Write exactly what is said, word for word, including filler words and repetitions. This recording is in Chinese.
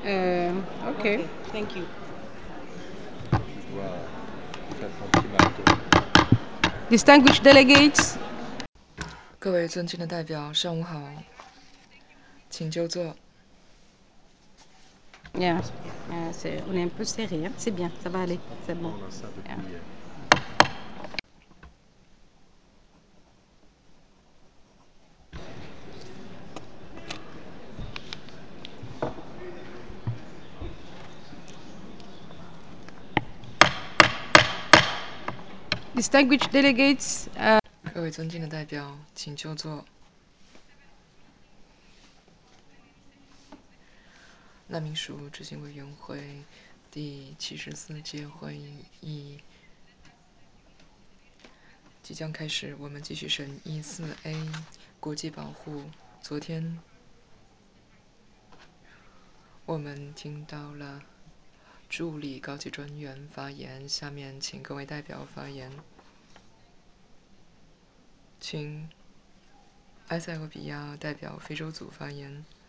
Euh, ok. Okay, thank you. Tu dois faire ton petit marathon. Distinguished delegates, 各位尊敬的代表，上午好，请就座。 yeah. Euh, c'est- on est un peu serré, hein. C'est bien, ça va aller, c'est bon. On a ça depuis Yeah. hier. Distinguished delegates, uh, 各位尊敬的代表，请就座。难民署执行委员会第七十四届会议即将开始，我们继续审议四 A 国际保护。昨天我们听到了助理高级专员发言，下面请各位代表发言。请埃塞俄比亚代表非洲组发言。